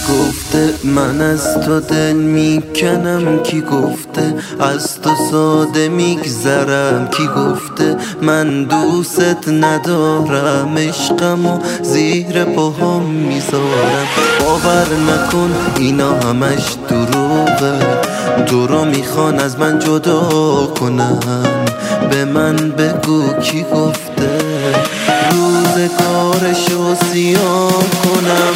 گفته من از تو دل میکنم؟ کی گفته از تو ساده میگذرم؟ کی گفته من دوست ندارم؟ عشقمو زیر پاهم میذارم. باور نکن اینا همش دروغه، تو رو میخوان از من جدا کنن. به من بگو کی گفته روزگارشو سیاه کنم؟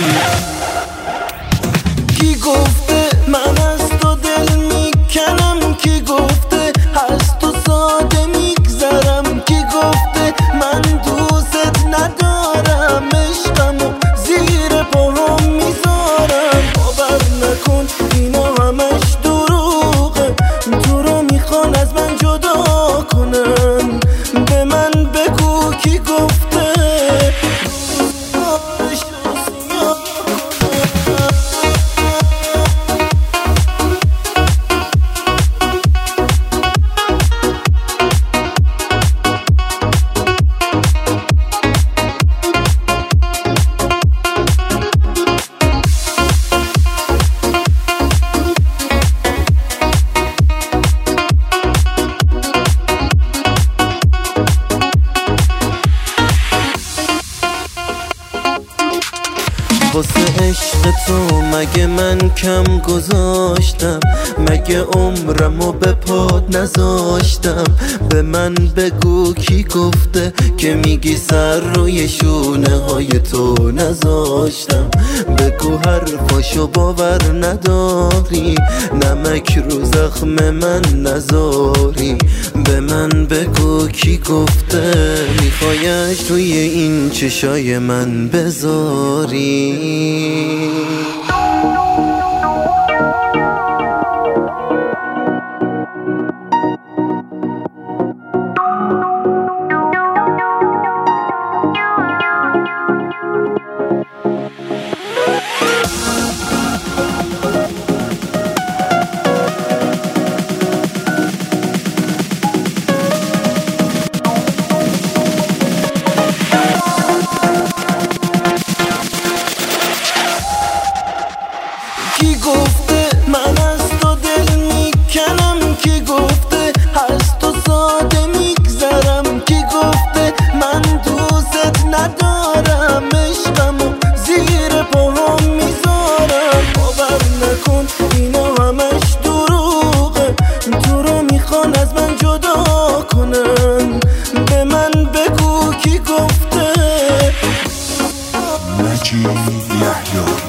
کی گفته من از تو دل میکنم؟ کی گفته از تو ساده میگذرم؟ کی گفته من دوست ندارم؟ عشقمو زیر پاهم میذارم. باور نکن اینا همش دروغه، تو رو میخوان از من جدا کنن. به من بگو کی گفته واسه عشق تو مگه من کم گذاشتم؟ مگه عمرمو به پات نذاشتم؟ به من بگو کی گفته که میگی سر روی شونه های تو نذاشتم؟ بگو حرفاشو باور نداری، نمک رو زخم من نذاری. به من بگو کی گفته میخوایش توی این چشای من بذاری؟ کی گفته من از تو دل میکنم؟ کی گفته از تو ساده میگذرم؟ کی گفته من دوست ندارم؟ عشقمو زیر پاهم میذارم. باور نکن اینا همش دروغه، تو رو میخوان از من جدا کنن. به من بگو کی گفته مجید یحیی